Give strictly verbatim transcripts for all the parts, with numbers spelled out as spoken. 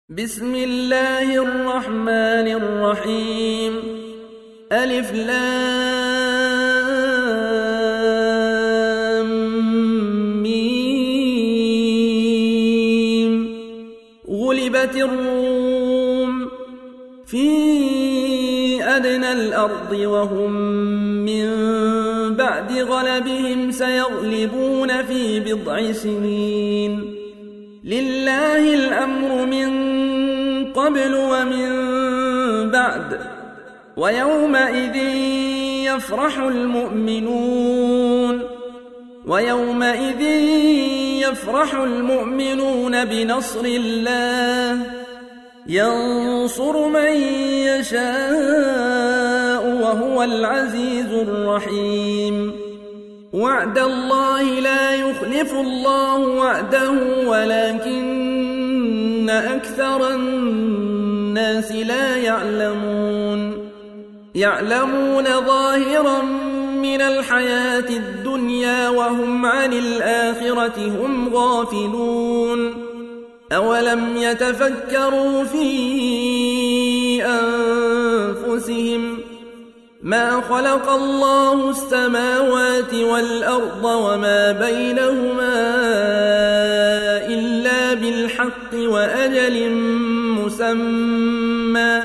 بسم الله الرحمن الرحيم ألف لام ميم غلبت الروم في أدنى الأرض وهم من بعد غلبهم سيغلبون في بضع سنين لله الأمر من قبل ومن بعد ويومئذ يفرح المؤمنون ويومئذ يفرح المؤمنون بنصر الله ينصر من يشاء وهو العزيز الرحيم وعد الله لا يخلف الله وعده ولكن أكثر الناس لا يعلمون يعلمون ظاهرا من الحياة الدنيا وهم عن الآخرة هم غافلون أولم يتفكروا في أنفسهم ما خلق الله السماوات والأرض وما بينهما إلا بالحق وأجل مسمى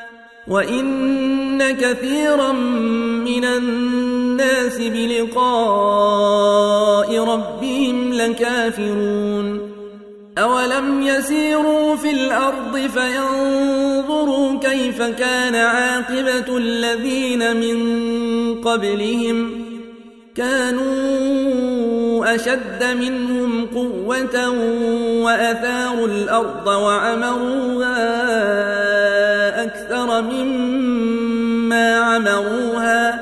وإن كثيرا من الناس بلقاء ربهم لكافرون أولم يسيروا في الأرض فينظروا كيف كان عاقبة الذين من قبلهم كانوا أشد منهم قوة وأثاروا الأرض وعمروها أكثر مما عمروها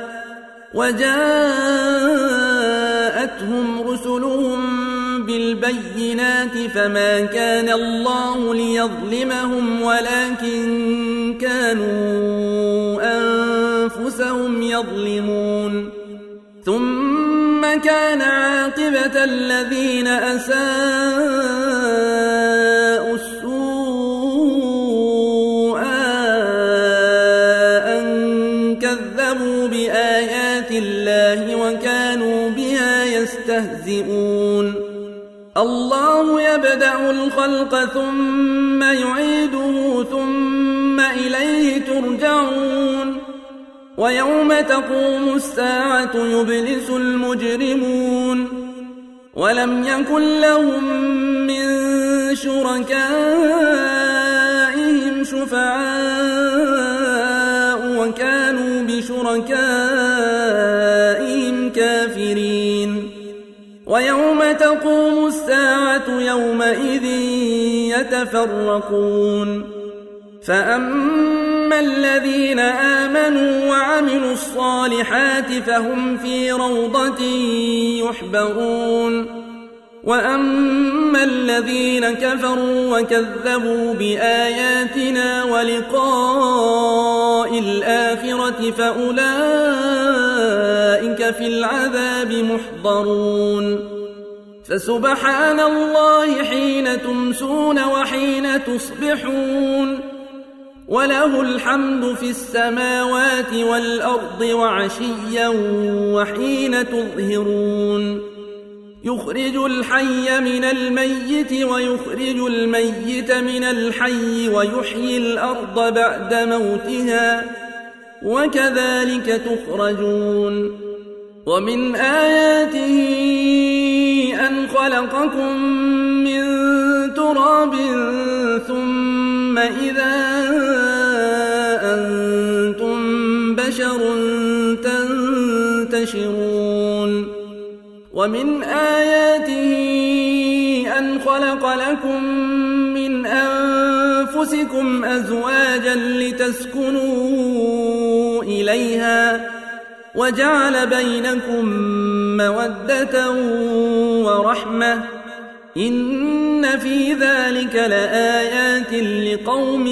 وجاءتهم رسلهم بالبينات فما كان الله ليظلمهم ولكن كانوا أنفسهم يظلمون ثم كان عاقبة الذين أساءوا السوء أن كذبوا بآيات الله وكانوا بها يستهزئون الله يبدأ الخلق ثم يعيده ثم إليه ترجعون ويوم تقوم الساعة يبلس المجرمون ولم يكن لهم من شركائهم شفعاء وكانوا بشركائهم كافرين ويوم تقوم الساعة يومئذ يتفرقون فأما الذين آمنوا وعملوا الصالحات فهم في روضة يحبرون وأما الذين كفروا وكذبوا بآياتنا ولقاء الآخرة فأولئك في العذاب محضرون فسبحان الله حين تمسون وحين تصبحون وله الحمد في السماوات والأرض وعشيا وحين تظهرون يخرج الحي من الميت ويخرج الميت من الحي ويحيي الأرض بعد موتها وكذلك تخرجون ومن آياته أن خلقكم من تراب ثم إذا أنتم بشر تنتشرون ومن آياته أن خلق لكم من أنفسكم أزواجا لتسكنوا إليها وجعل بينكم مودة ورحمة إن في ذلك لآيات لقوم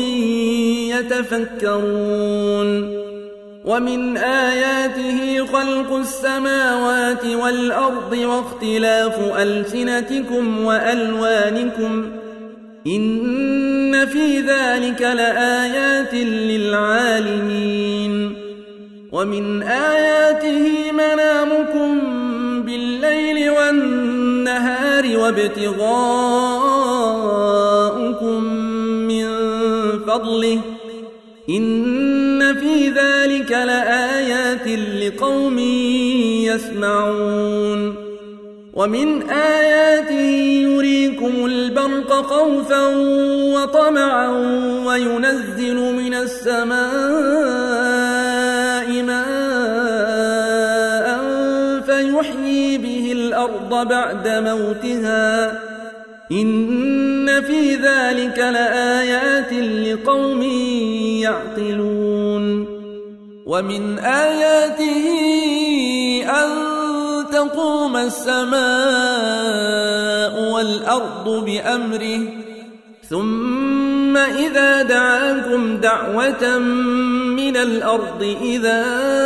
يتفكرون ومن آياته خلق السماوات والأرض واختلاف ألسنتكم وألوانكم إن في ذلك لآيات للعالمين ومن آياته منامكم بالليل والنهار وابتغاؤكم من فضله إن في ذلك لآيات لقوم يسمعون ومن آياته يريكم البرق خوفا وطمعا وينزل من السماء ماء فيحيي به الأرض بعد موتها إن في ذلك لآيات لقوم يعقلون ومن آياته أن تقوم السماء والأرض بأمره ثم إذا دعاكم دعوة من الأرض إذا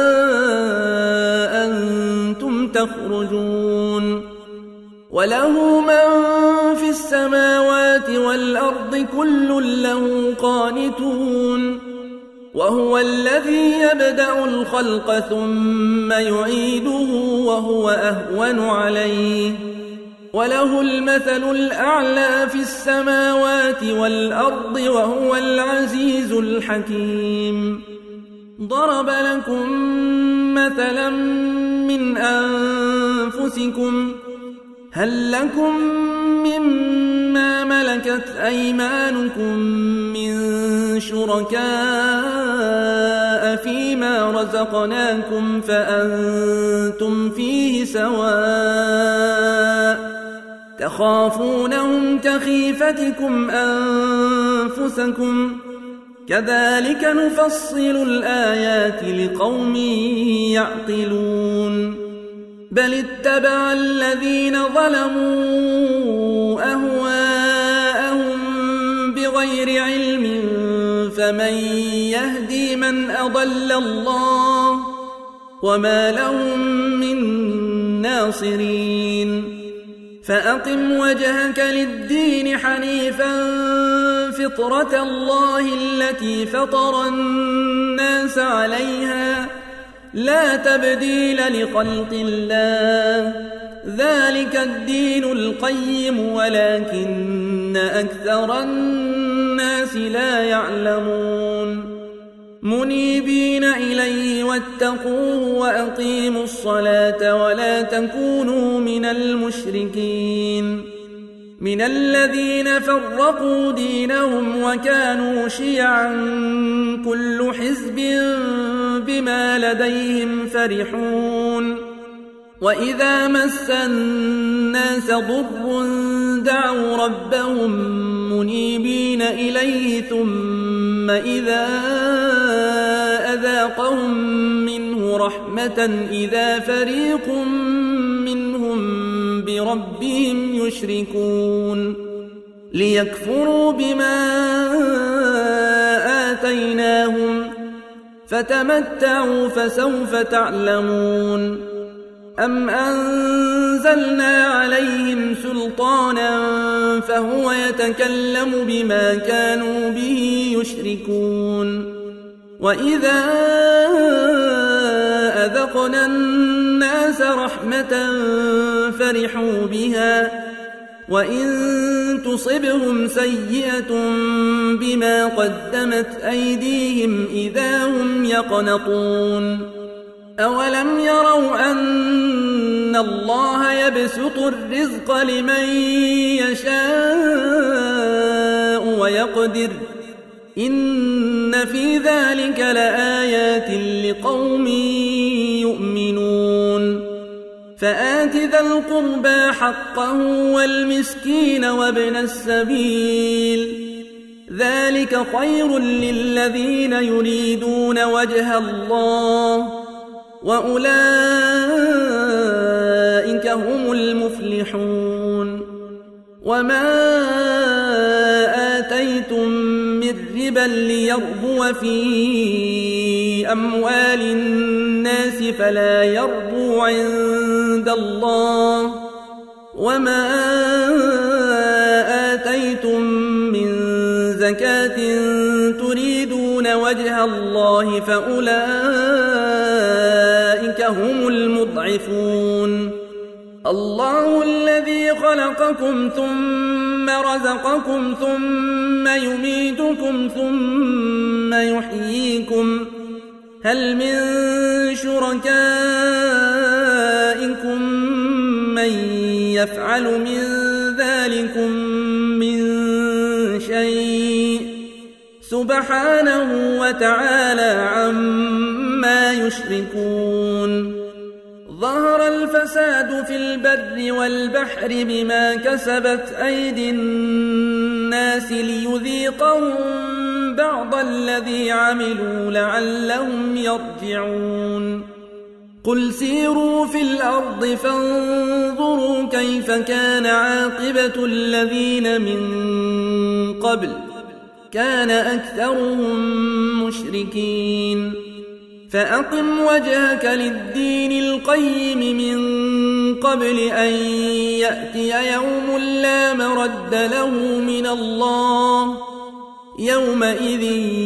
أنتم تخرجون وله من في السماوات والأرض كل له قانتون وهو الذي يبدأ الخلق ثم يعيده وهو أهون عليه وله المثل الأعلى في السماوات والأرض وهو العزيز الحكيم ضرب لكم مثلا من أنفسكم هل لكم مما ملكت أيمانكم من شركاء فيما رزقناكم فأنتم فيه سواء تخافونهم كخيفتكم أنفسكم كذلك نفصل الآيات لقوم يعقلون بل اتبع الذين ظلموا أهواءهم بغير علم فمن يهدي من أضل الله وما لهم من ناصرين فأقم وجهك للدين حنيفا فطرة الله التي فطر الناس عليها لا تبديل لخلق الله ذلك الدين القيم ولكن أكثر الناس لا يعلمون منيبين إليه واتقوه وأقيموا الصلاة ولا تكونوا من المشركين من الذين فرقوا دينهم وكانوا شيعا كل حزب بما لديهم فرحون وإذا مس الناس ضر دعوا ربهم منيبين إليه ثم إذا أذاقهم منه رحمة إذا فريق منهم بربهم يشركون ليكفروا بما آتيناهم فتمتعوا فسوف تعلمون أم أنزلنا عليهم سلطانا فهو يتكلم بما كانوا به يشركون وإذا أذقنا الناس رحمة فرحوا بها وإن تصبهم سيئة بما قدمت أيديهم إذا هم يقنطون أولم يروا أن الله يبسط الرزق لمن يشاء ويقدر إن في ذلك لآيات لقوم يؤمنون فآت ذا القربى حقه والمسكين وابن السبيل ذلك خير للذين يريدون وجه الله وأولئك هم المفلحون وما آتيتم من ربا ليربو في أموال الناس فلا يربو عند الله وما آتيتم زكاة تريدون وجه الله فأولئك هم المضعفون الله الذي خلقكم ثم رزقكم ثم يميتكم ثم يحييكم هل من شركائكم من يفعل من ذلكم من شيء سبحانه وتعالى عما يشركون ظهر الفساد في البر والبحر بما كسبت أيدي الناس ليذيقهم بعض الذي عملوا لعلهم يرجعون قل سيروا في الأرض فانظروا كيف كان عاقبة الذين من قبل كان أكثرهم مشركين فأقم وجهك للدين القيم من قبل أن يأتي يوم لا مرد له من الله يومئذ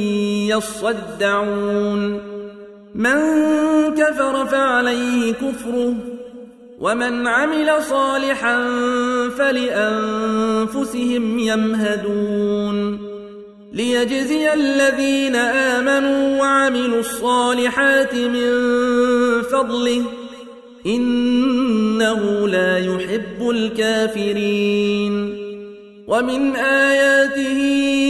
يصدعون من كفر فعليه كفره ومن عمل صالحا فلأنفسهم يمهدون ليجزي الذين آمنوا وعملوا الصالحات من فضله إنه لا يحب الكافرين ومن آياته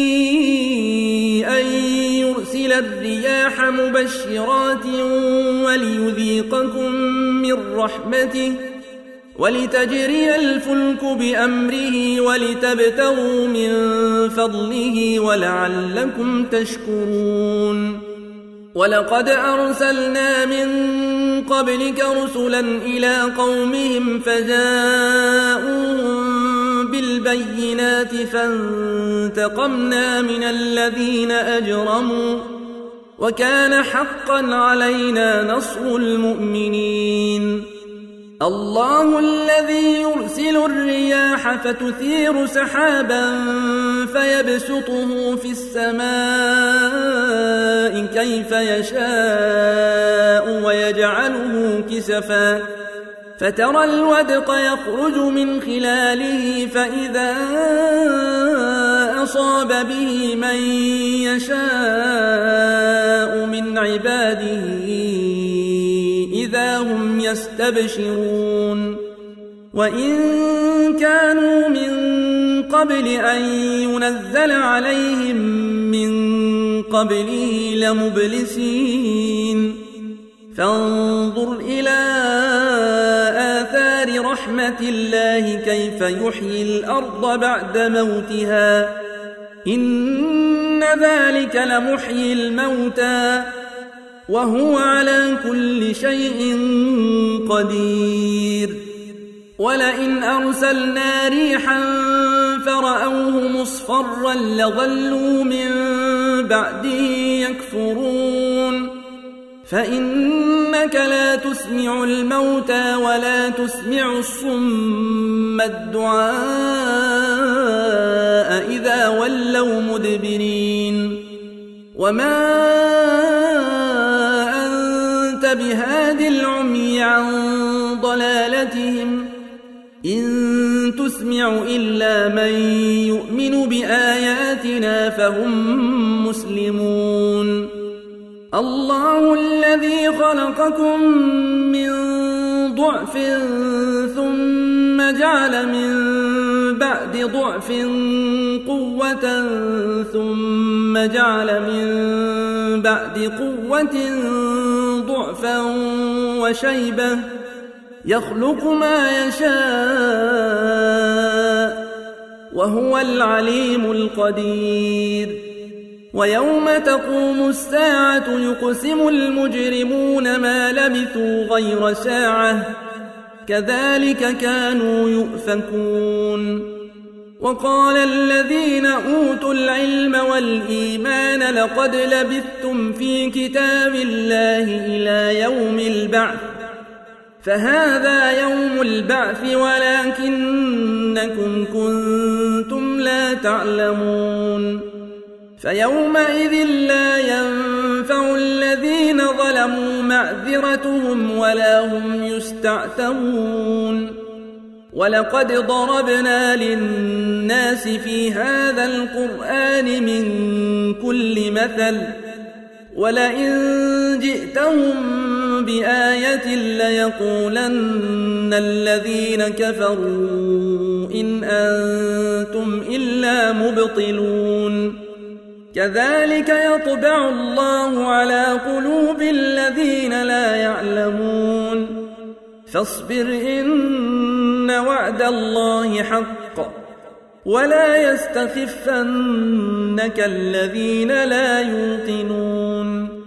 أن يرسل الرياح مبشرات وليذيقكم من رحمته ولتجري الفلك بأمره ولتبتغوا من فضله ولعلكم تشكرون ولقد أرسلنا من قبلك رسلا إلى قومهم فجاءوهم بالبينات فانتقمنا من الذين أجرموا وكان حقا علينا نصر المؤمنين الله الذي يرسل الرياح فتثير سحابا فيبسطه في السماء كيف يشاء ويجعله كسفا فترى الودق يخرج من خلاله فإذا أصاب به من يشاء من عباده إذا هم يستبشرون وإن كانوا من قبل أن ينزل عليهم من قبله لمبلسين فانظر إلى آثار رحمة الله كيف يحيي الأرض بعد موتها إن ذلك لمحيي الموتى وهو على كل شيء قدير ولئن أرسلنا ريحا فرأوه مصفرا لظلوا من بعده يكفرون فإنك لا تسمع الموتى ولا تسمع الصم الدعاء إذا ولوا مدبرين وما أنت بهاد العمي عن ضلالتهم إن تسمع إلا من يؤمن بآياتنا فهم مسلمون الله الذي خلقكم من ضعف ثم جعل من بعد ضعف قوة ثم جعل من بعد قوة ضعفا وشيبة يخلق ما يشاء وهو العليم القدير ويوم تقوم الساعة يقسم المجرمون ما لبثوا غير ساعة كذلك كانوا يؤفكون وقال الذين أوتوا العلم والإيمان لقد لبثتم في كتاب الله إلى يوم البعث فهذا يوم البعث ولكنكم كنتم لا تعلمون فيومئذ لا ينفع الذين ظلموا معذرتهم ولا هم يستعتبون ولقد ضربنا للناس في هذا القرآن من كل مثل ولئن جئتهم بآية ليقولن الذين كفروا إن أنتم إلا مبطلون كذلك يطبع الله على قلوب الذين لا يعلمون فاصبر إن وعد الله حق ولا يستخفنك الذين لا يوقنون